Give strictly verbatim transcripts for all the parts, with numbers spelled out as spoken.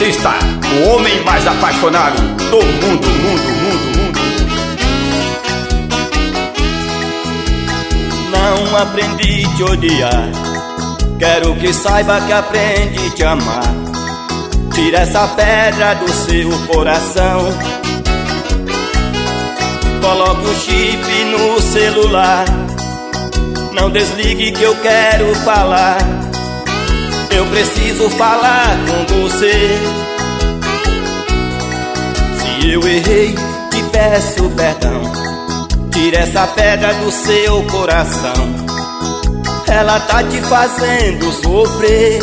Batista, o homem mais apaixonado do mundo, mundo, mundo, mundo. Não aprendi te odiar, quero que saiba que aprendi te amar. Tira essa pedra do seu coração, coloque o chip no celular. Não desligue que eu quero falar. Eu preciso falar com você. Se eu errei, te peço perdão. Tira essa pedra do seu coração, ela tá te fazendo sofrer.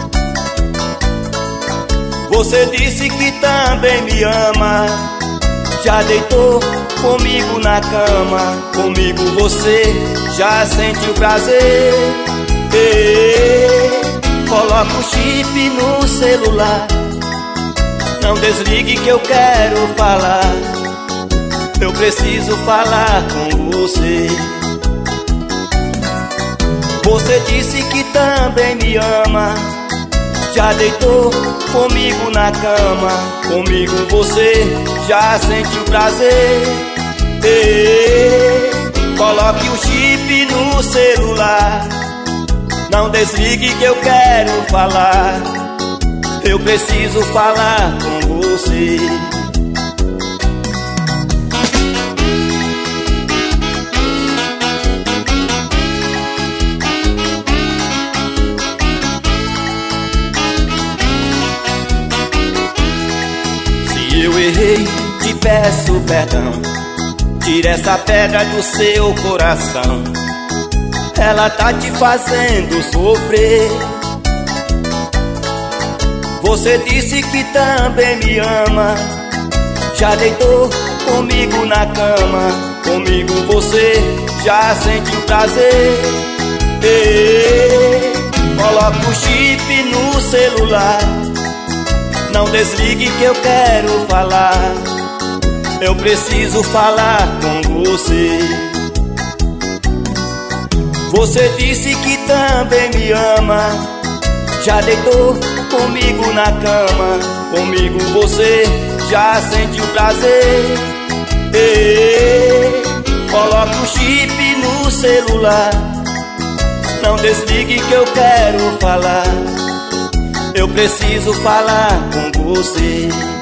Você disse que também me ama, já deitou comigo na cama. Comigo você já sentiu prazer. Ei, coloca o chip no celular. Não desligue que eu quero falar. Eu preciso falar com você. Você disse que também me ama, já deitou comigo na cama. Comigo você já sentiu prazer. Ei, coloque o chip no celular. Não desligue que eu quero falar. Eu preciso falar com você. Se eu errei, te peço perdão. Tira essa pedra do seu coração, ela tá te fazendo sofrer. Você disse que também me ama, já deitou comigo na cama. Comigo você já sentiu prazer. Ei, coloca o chip no celular. Não desligue que eu quero falar. Eu preciso falar com você. Você disse que também me ama, já deitou comigo na cama. Comigo você já sentiu prazer. Ei, coloca o chip no celular. Não desligue que eu quero falar. Eu preciso falar com você.